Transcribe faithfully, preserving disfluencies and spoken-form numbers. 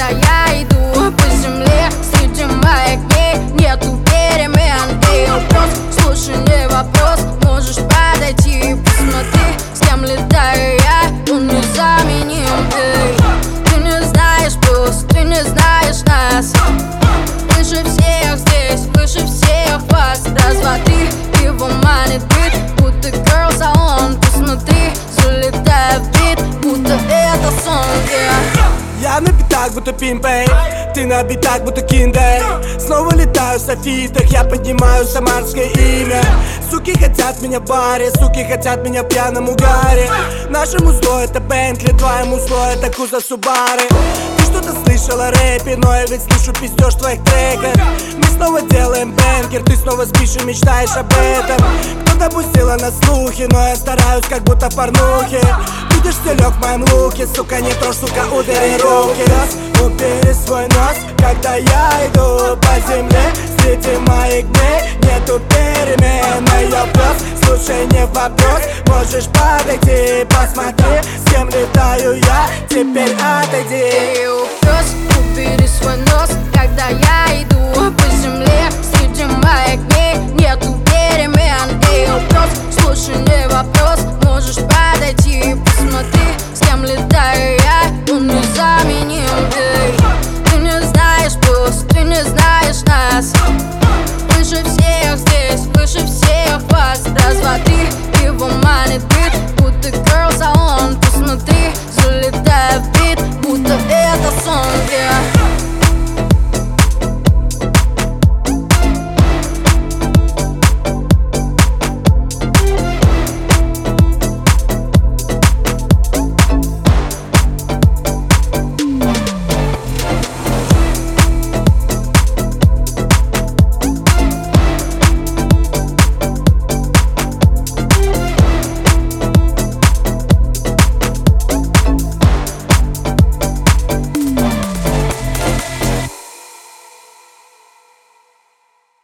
когда я иду по земле среди моих дней, нету перемен. Эй, вопрос, слушай, не вопрос, можешь подойти и посмотри, с кем летаю я, он незаменим. Эй, ты не знаешь плюс, ты не знаешь нас, выше всех здесь, выше всех вас. Раз, два, три, его манит бит, будто girls, а он, посмотри, залетает в бит, будто это сон, yeah. Я на битах, будто пимпей, ты на битах, будто киндей. Снова летаю в софитах, я поднимаю самарское имя. Суки хотят меня в баре, суки хотят меня в пьяном угаре. Нашему зло это Бентли, твоему зло это Куза Субары. Ты что-то слышал о рэпе, но я ведь слышу пиздёж твоих треков. Мы снова делаем бэнкер, ты снова спишь и мечтаешь об этом. Кто-то пустила на слухи, но я стараюсь как будто в порнухе. Видишь стелек в моем луке, сука, не трожь, сука, убери руки. Раз, убери свой нос, когда я иду по земле среди моих дней, нету перемен. Я вопрос, слушай, не вопрос, можешь подойти, посмотри, с кем летаю я, теперь отойди. Эй, пес, убери свой нос, когда я иду по земле среди моих дней, нету перемен. Эй, пес, слушай, не